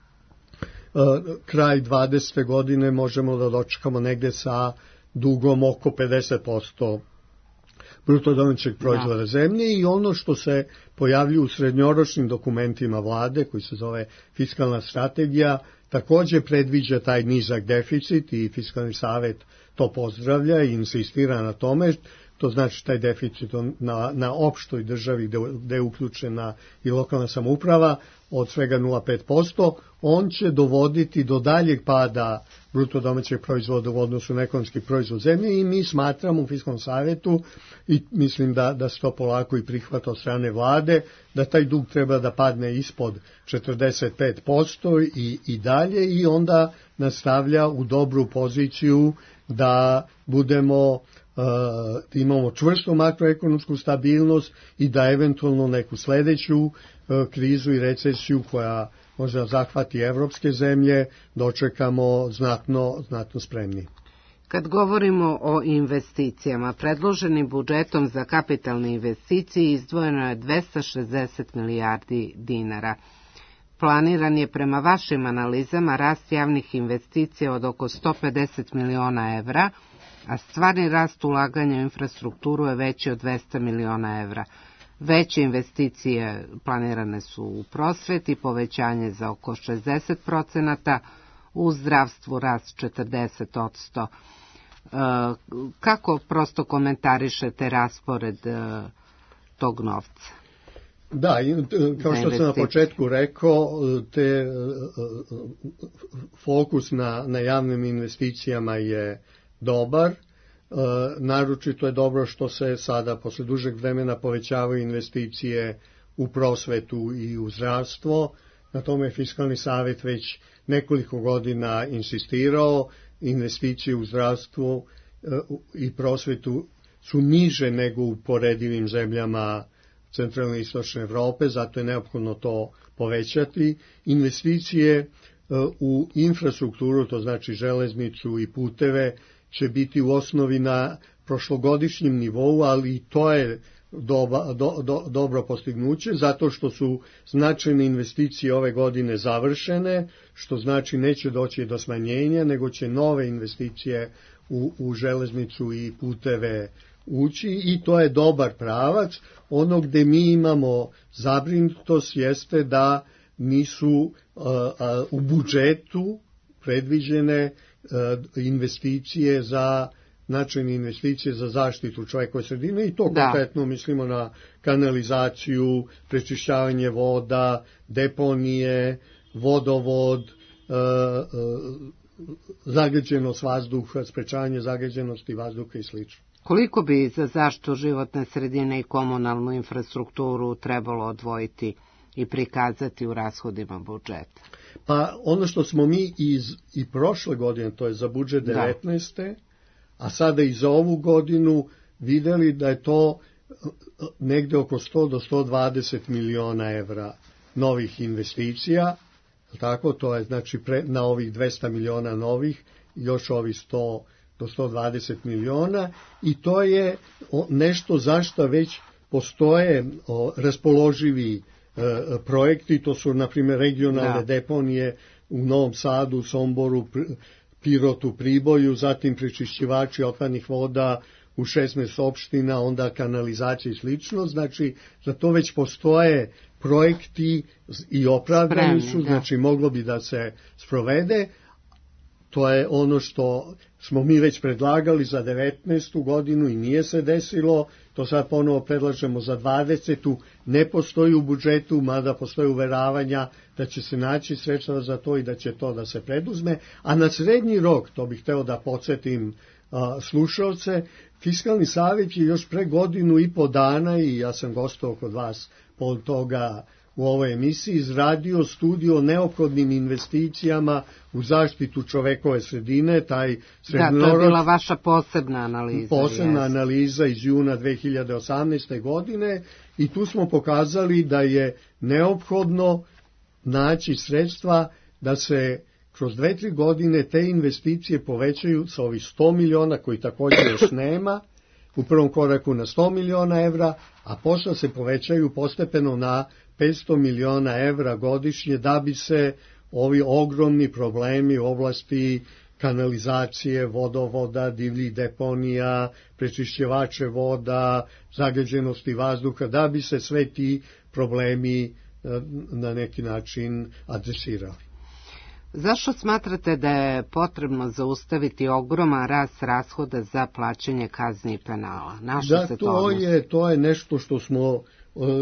uh, kraj dvadesete godine možemo da dočekamo negde sa dugom oko pedeset posto bruto domaćeg proizvoda da. zemlje i ono što se pojavljuje u srednjoročnim dokumentima vlade koji se zove fiskalna strategija također predviđa taj nizak deficit i Fiskalni savet to pozdravlja i insistira na tome. To znači taj deficit na, na opštoj državi gde, gde je uključena i lokalna samouprava od svega nula zarez pet posto, on će dovoditi do daljeg pada bruto domaćeg proizvoda u odnosu na ekonomski proizvod zemlje i mi smatramo u Fiskalnom savetu i mislim da, da se to polako i prihvata od strane vlade, da taj dug treba da padne ispod četrdeset pet posto i, i dalje i onda nastavlja u dobru poziciju da budemo Uh, imamo čvrstu makroekonomsku stabilnost i da eventualno neku sledeću uh, krizu i recesiju koja možda zahvati evropske zemlje dočekamo znatno, znatno spremni. Kad govorimo o investicijama, predloženim budžetom za kapitalne investicije izdvojeno je dvesta šezdeset milijardi dinara. Planiran je prema vašim analizama rast javnih investicija od oko sto pedeset miliona evra, a stvarni rast ulaganja u infrastrukturu je veći od dvesta miliona evra. Veće investicije planirane su u prosveti, povećanje za oko šezdeset procenata, u zdravstvu rast četrdeset posto. E, kako prosto komentarišete raspored e, tog novca? Da, kao što sam na početku rekao, te fokus na, na javnim investicijama je dobar. E, naročito je dobro što se sada posle dužeg vremena povećavaju investicije u prosvetu i u zdravstvo. Na tome je Fiskalni savet već nekoliko godina insistirao. Investicije u zdravstvu e, i prosvetu su niže nego u poredivim zemljama centralne i istočne Evrope, zato je neophodno to povećati. Investicije e, u infrastrukturu, to znači železnicu i puteve, će biti u osnovi na prošlogodišnjem nivou, ali to je doba, do, do, dobro postignuće, zato što su značajne investicije ove godine završene, što znači neće doći do smanjenja, nego će nove investicije u, u železnicu i puteve ući i to je dobar pravac. Ono gde mi imamo zabrinutost jeste da nisu a, a, u budžetu predviđene a, investicije za značajne investicije za zaštitu čovekove sredine i to da. Konkretno mislimo na kanalizaciju, prečišćavanje voda, deponije, vodovod, e, e, zagađenost vazduha, sprečavanje zagađenosti vazduha i sl. Koliko bi za zaštitu životne sredine i komunalnu infrastrukturu trebalo odvojiti i prikazati u rashodima budžeta? Pa ono što smo mi iz, i prošle godine, to je za budžet devetnaeste. Da. A sada i za ovu godinu videli da je to negde oko sto do sto dvadeset miliona evra novih investicija, tako, to je znači pre, na ovih dvesta miliona novih, još ovih sto do sto dvadeset miliona i to je nešto zašto već postoje o, raspoloživi e, projekti, to su na primjer regionalne da. deponije u Novom Sadu, Somboru, Pirotu, Priboju, zatim prečišćivači otpadnih voda u šesnaest opština, onda kanalizacija i slično, znači za to već postoje projekti i opravdani su, znači moglo bi da se sprovede. To je ono što smo mi već predlagali za devetnaestu godinu i nije se desilo, to sad ponovo predlažemo za dvadesetu. Ne postoji u budžetu, mada postoje uveravanja da će se naći sredstva za to i da će to da se preduzme, a na srednji rok, to bih hteo da podsjetim a, slušalce, Fiskalni savjet je još pre godinu i po dana, i ja sam gostao kod vas po toga u ovoj emisiji, izradio studiju o neophodnim investicijama u zaštitu čovekove sredine, taj srednjoročni... Da, to je bila vaša posebna analiza. Posebna jest. analiza iz juna dve hiljade osamnaeste. godine i tu smo pokazali da je neophodno naći sredstva da se kroz dve, tri godine te investicije povećaju sa ovih sto miliona, koji također još nema, u prvom koraku na sto miliona evra, a posle se povećaju postepeno na petsto miliona evra godišnje, da bi se ovi ogromni problemi u oblasti kanalizacije, vodovoda, divljih deponija, prečišćivače voda, zagađenosti vazduha, da bi se sve ti problemi na neki način adresirali. Zašto smatrate da je potrebno zaustaviti ogroman rast rashoda za plaćanje kazni i penala? Na što da, se to, to odnosi? je, to je nešto što smo uh,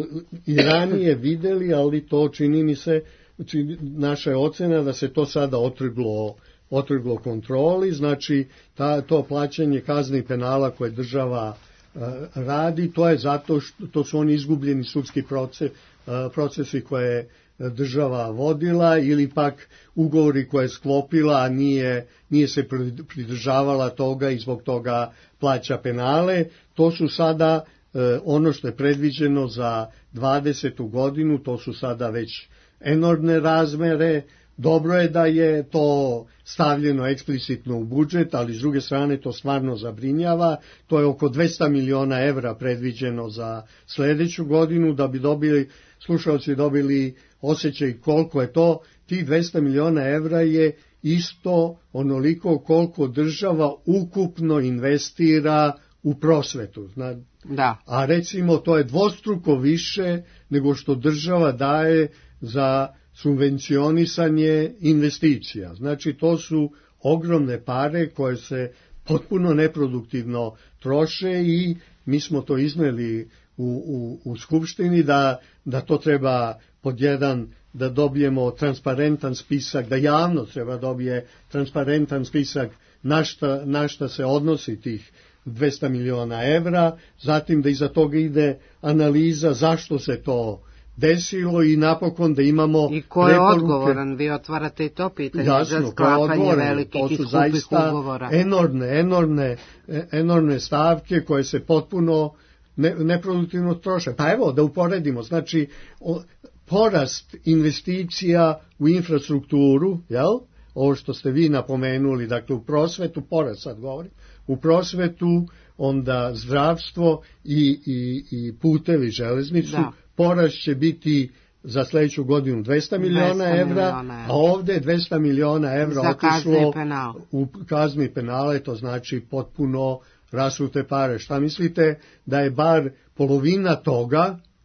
i ranije videli, ali to čini mi se, čini, naša je ocena da se to sada otrglo, otrglo kontroli, znači ta, to plaćanje kazni i penala koje država uh, radi, to je zato što to su oni izgubljeni sudski proces, uh, procesi koje država vodila ili pak ugovori koje je sklopila, a nije, nije se pridržavala toga i zbog toga plaća penale. To su sada e, ono što je predviđeno za dvadesetu godinu, to su sada već enormne razmere. Dobro je da je to stavljeno eksplicitno u budžet, ali s druge strane to stvarno zabrinjava. To je oko dvesta miliona evra predviđeno za sledeću godinu, da bi dobili, slušalci dobili osjećaj koliko je to. Tih dvesta miliona evra je isto onoliko koliko država ukupno investira u prosvetu. Da. A recimo to je dvostruko više nego što država daje za subvencionisanje investicija. Znači to su ogromne pare koje se potpuno neproduktivno troše i mi smo to izneli u, u, u Skupštini da, da to treba pod jedan da dobijemo transparentan spisak, da javno treba dobije transparentan spisak na šta, na šta se odnosi tih dvesta miliona evra, zatim da iza toga ide analiza zašto se to desilo i napokon da imamo i ko je preporuke. Odgovoran, vi otvarate i to pitanje. Jasno, za sklapanje velikih to su i skupih zaista ugovora. enormne, enormne, enormne stavke koje se potpuno ne, neproduktivno troše. Pa evo da uporedimo, znači o, porast investicija u infrastrukturu, jel? Ovo što ste vi napomenuli, dakle u prosvetu, porast sad govorim, u prosvetu, onda zdravstvo i, i, i putevi, železnicu, da. Porast će biti za sledeću godinu dvesta miliona evra, a ovde dvesta miliona evra otišlo u kazni i penale, to znači potpuno rasute pare. Šta mislite da je bar polovina toga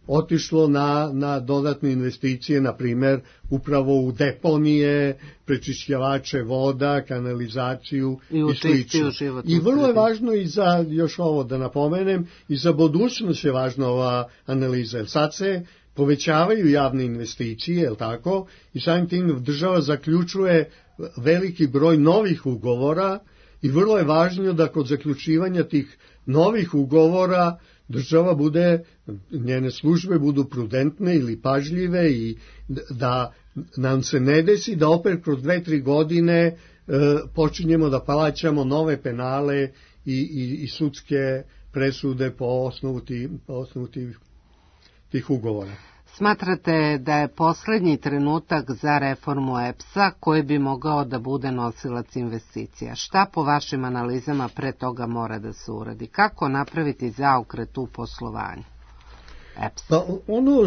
otišlo na, na dodatne investicije, na primer, upravo u deponije, prečišćavače voda, kanalizaciju i, i slično. I vrlo je važno i za, još ovo da napomenem, i za budućnost je važna ova analiza, jer sad se povećavaju javne investicije, je li tako, i samim tim država zaključuje veliki broj novih ugovora i vrlo je važno da kod zaključivanja tih novih ugovora država bude, njene službe budu prudentne ili pažljive i da nam se ne desi da opet kroz dve, tri godine e, počinjemo da plaćamo nove penale i, i, i sudske presude po osnovu, ti, po osnovu tih, tih ugovora. Smatrate da je poslednji trenutak za reformu E P S-a koji bi mogao da bude nosilac investicija? Šta po vašim analizama pre toga mora da se uradi? Kako napraviti zaokret u poslovanju E P S-a? Pa ono,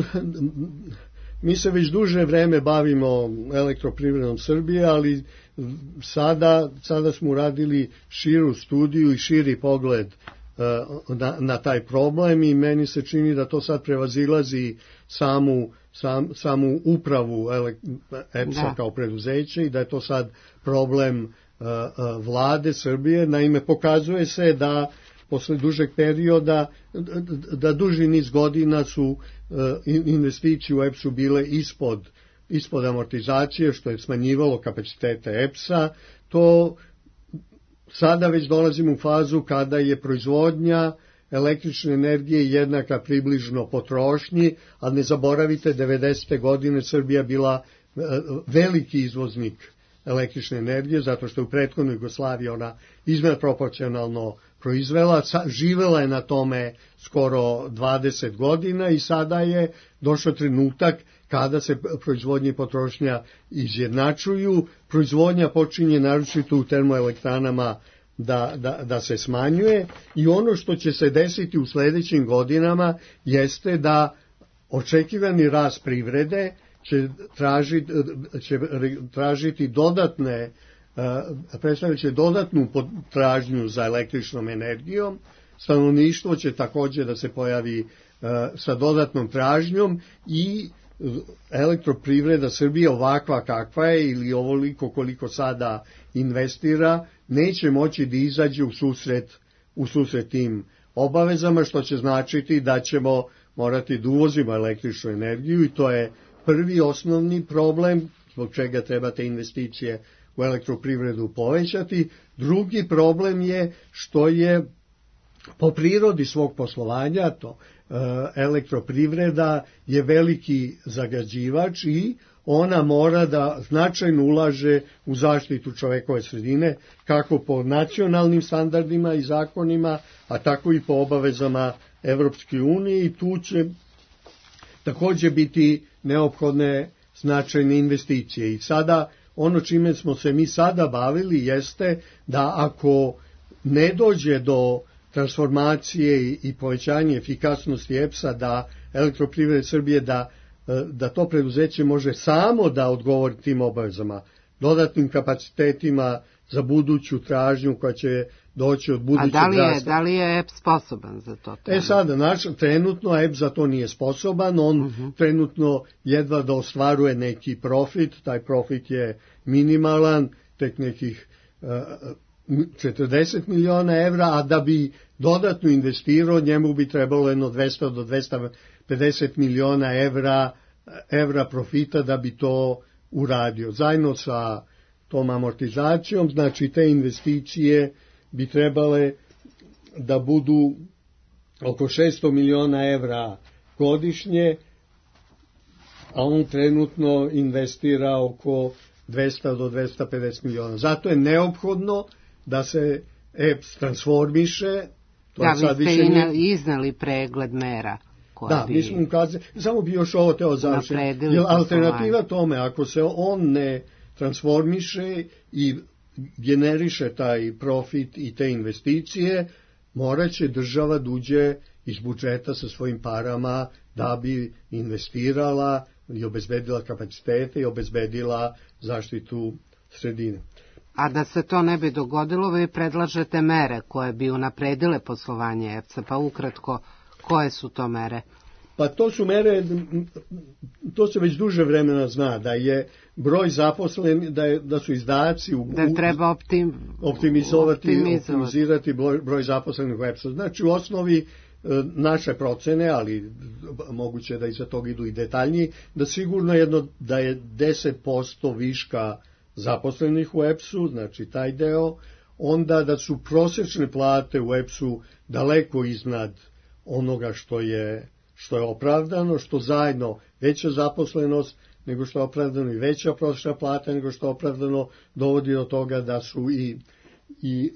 mi se već duže vreme bavimo elektroprivredom Srbije, ali sada, sada smo uradili širu studiju i širi pogled Na, na taj problem i meni se čini da to sad prevazilazi samu, sam, samu upravu E P S-a kao preduzeće i da je to sad problem uh, uh, vlade Srbije. Naime, pokazuje se da posle dužeg perioda, da, da duži niz godina su uh, investicije u E P S-u bile ispod, ispod amortizacije, što je smanjivalo kapacitete E P S-a. To sada već dolazimo u fazu kada je proizvodnja električne energije jednaka približno potrošnji, a ne zaboravite, devedesete godine Srbija bila veliki izvoznik električne energije, zato što je u prethodnoj Jugoslaviji ona izmeproporcionalno proizvela, živela je na tome skoro dvadeset godina i sada je došao trenutak kada se proizvodnja i potrošnja izjednačuju, proizvodnja počinje naročito u termoelektranama da, da, da se smanjuje i ono što će se desiti u sledećim godinama jeste da očekivani rast privrede će tražiti, će tražiti dodatne, predstavit će dodatnu potražnju za električnom energijom, stanovništvo će također da se pojavi sa dodatnom tražnjom i elektroprivreda Srbije ovakva kakva je ili ovoliko koliko sada investira neće moći da izađe u susret, u susret tim obavezama, što će značiti da ćemo morati da uvozimo električnu energiju i to je prvi osnovni problem zbog čega treba te investicije u elektroprivredu povećati. Drugi problem je što je po prirodi svog poslovanja to elektroprivreda je veliki zagađivač i ona mora da značajno ulaže u zaštitu čovekove sredine, kako po nacionalnim standardima i zakonima, a tako i po obavezama Evropske unije i tu će također biti neophodne značajne investicije. I sada ono čime smo se mi sada bavili jeste da ako ne dođe do transformacije i povećanje efikasnosti E P S-a, da elektroprivrede Srbije, da, da to preduzeće može samo da odgovori tim obavezama, dodatnim kapacitetima za buduću tražnju koja će doći od budućeg rasta. A da li je, da li je E P S sposoban za to? E sada, naš, trenutno E P S za to nije sposoban, on uh-huh. trenutno jedva da ostvaruje neki profit, taj profit je minimalan, tek nekih uh, četrdeset miliona evra, a da bi dodatno investirao, njemu bi trebalo jedno dvesta do dvesta pedeset miliona evra, evra profita da bi to uradio. Zajedno sa tom amortizacijom, znači te investicije bi trebale da budu oko šesto miliona evra godišnje, a on trenutno investira oko dvesta do dvesta pedeset miliona. Zato je neophodno da se E P S transformiše. To da, sad vi ste više nije... iznali pregled mera. Da, bi... mi smo ukazali, samo bi još ovo teo završiti. Jer alternativa tome, ako se on ne transformiše i generiše taj profit i te investicije, morat će država da uđe iz budžeta sa svojim parama da bi investirala i obezbedila kapacitete i obezbedila zaštitu sredine. A da se to ne bi dogodilo, vi predlažete mere koje bi unapredile poslovanje E P S-a, pa ukratko, koje su to mere? Pa to su mere, to se već duže vremena zna, da je broj zaposlenih, da, je, da su izdaci u, da treba optim, optimizovati, optimizirati broj, broj zaposlenih u E P S-u. Znači u osnovi naše procene, ali moguće da iza toga idu i detaljniji, da sigurno jedno, da je deset posto viška zaposlenih u E P S-u, znači taj deo, onda da su prosječne plate u E P S-u daleko iznad onoga što je što je opravdano, što zajedno veća zaposlenost nego što je opravdano i veća prosječna plata nego što je opravdano dovodi do toga da su i, i,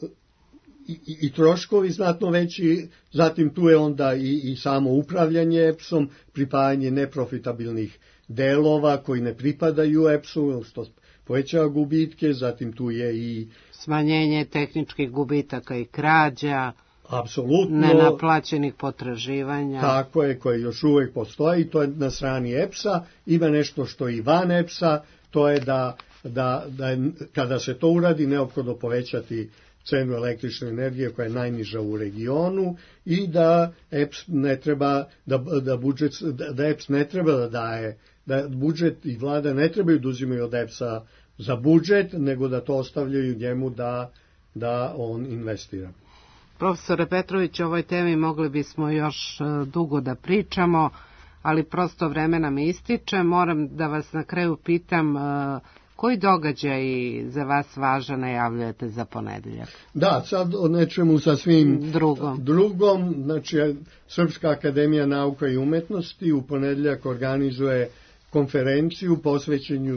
i, i troškovi znatno veći, zatim tu je onda i, i samo upravljanje E P S-om, pripajanje neprofitabilnih delova koji ne pripadaju E P S-u, što povećava gubitke, zatim tu je i smanjenje tehničkih gubitaka i krađa, apsolutno nenaplaćenih potraživanja. Tako je, koje još uvijek postoji, to je na strani E P S-a. Ima nešto što je i van E P S-a, to je da, da, da je, kada se to uradi, neophodno povećati cenu električne energije koja je najniža u regionu i da E P S ne treba da, da budžet da E P S ne treba da daje, da budžet i vlada ne trebaju da uzimaju od E P S-a za budžet, nego da to ostavljaju njemu da, da on investira. Profesore Petrović, o ovoj temi mogli bismo još dugo da pričamo, ali prosto vreme nam ističe. Moram da vas na kraju pitam, koji događaj za vas važan najavljujete za ponedeljak? Da, sad o nečemu sasvim drugom. drugom. Znači, Srpska akademija nauka i umetnosti u ponedeljak organizuje konferenciju posvećenju,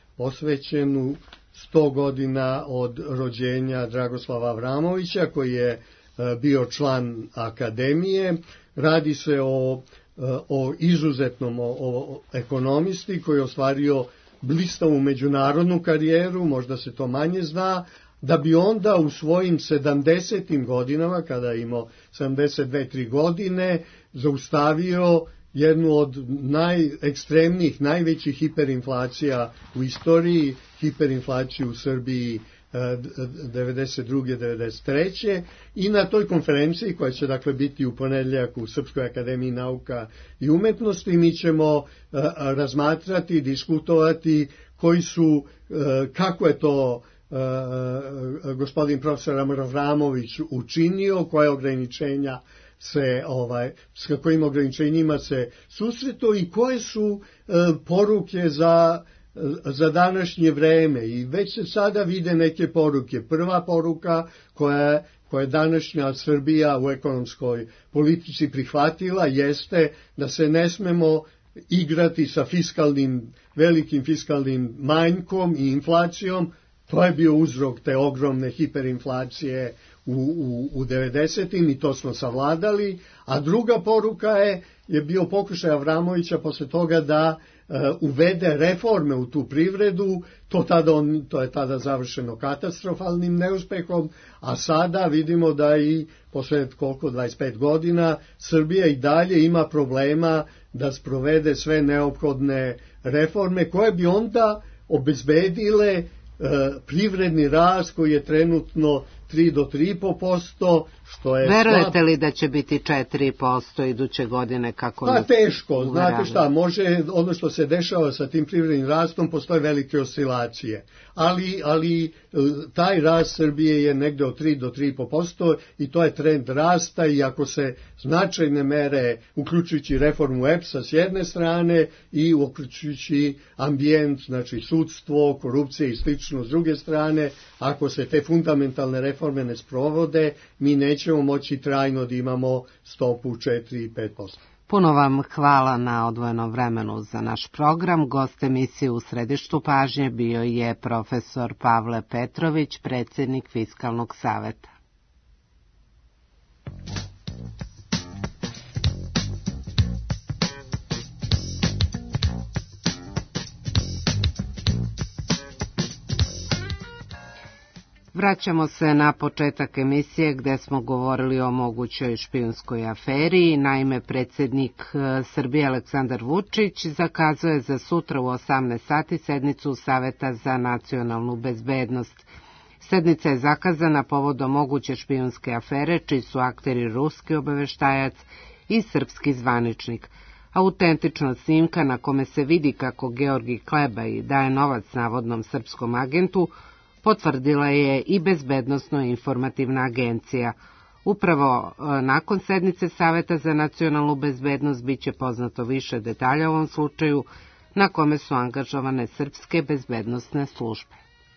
posvećenu sto godina od rođenja Dragoslava Avramovića, koji je bio član akademije. Radi se o, o izuzetnom o, o ekonomisti koji je ostvario blistavu međunarodnu karijeru, možda se to manje zna, da bi onda u svojim sedamdesetim godinama, kada je imao sedamdeset dve tri godine, zaustavio jednu od najekstremnijih, najvećih hiperinflacija u istoriji, hiperinflaciju u Srbiji devedeset druge devedeset treće i na toj konferenciji koja će dakle biti u ponedeljak u Srpskoj akademiji nauka i umetnosti mi ćemo razmatrati, diskutovati koji su, kako je to gospodin profesor Avramović učinio, koje ograničenja se, ovaj, s kojim ograničenjima se susretao i koje su poruke za za današnje vreme i već se sada vide neke poruke. Prva poruka koja, koja je današnja Srbija u ekonomskoj politici prihvatila jeste da se ne smemo igrati sa fiskalnim, velikim fiskalnim manjkom i inflacijom. To je bio uzrok te ogromne hiperinflacije u, u, u devedesetim i to smo savladali. A druga poruka je, je bio pokušaj Avramovića posle toga da uvede reforme u tu privredu, to, tada on, to je tada završeno katastrofalnim neuspehom, a sada vidimo da i posle koliko dvadeset pet godina Srbija i dalje ima problema da sprovede sve neophodne reforme koje bi onda obezbedile e, privredni rast koji je trenutno tri do tri i po posto, što je... Verujete slab... li da će biti četiri posto iduće godine kako... Pa teško, znate šta, može, ono što se dešava sa tim privrednim rastom, postoje velike oscilacije, ali, ali taj rast Srbije je negde od tri do tri i po posto i to je trend rasta i ako se značajne mere, uključujući reformu E P S-a s jedne strane i uključujući ambijent, znači sudstvo, korupcije i slično s druge strane, ako se te fundamentalne reforme ne sprovode, mi nećemo moći trajno da imamo stopu četiri i pet posto. Puno vam hvala na odvojenom vremenu za naš program. Gost emisije u središtu pažnje bio je profesor Pavle Petrović, predsjednik Fiskalnog saveta. Vraćamo se na početak emisije gde smo govorili o mogućoj špijunskoj aferi. Naime, predsjednik Srbije Aleksandar Vučić zakazuje za sutra u osamnaest sati sednicu Saveta za nacionalnu bezbednost. Sednica je zakazana povodom moguće špijunske afere, čiji su akteri ruski obaveštajac i srpski zvaničnik. Autentičnost snimka na kome se vidi kako Georgij Klebaj daje novac navodnom srpskom agentu potvrdila je i Bezbednosno-informativna agencija. Upravo nakon sednice Saveta za nacionalnu bezbednost biće poznato više detalja u ovom slučaju na kome su angažovane srpske bezbednosne službe.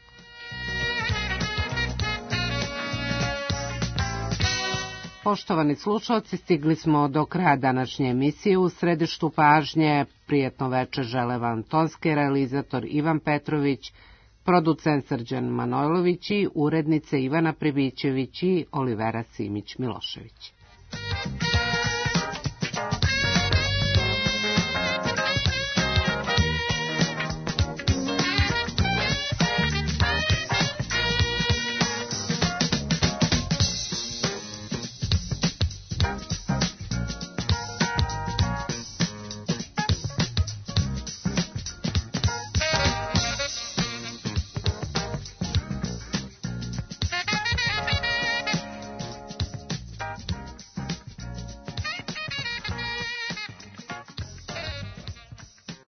Poštovani slušalci, stigli smo do kraja današnje emisije. U središtu pažnje prijetno večer žele vam tonski realizator Ivan Petrović, producent Srđan Manojlović i urednice Ivana Pribićević i Olivera Simić-Milošević.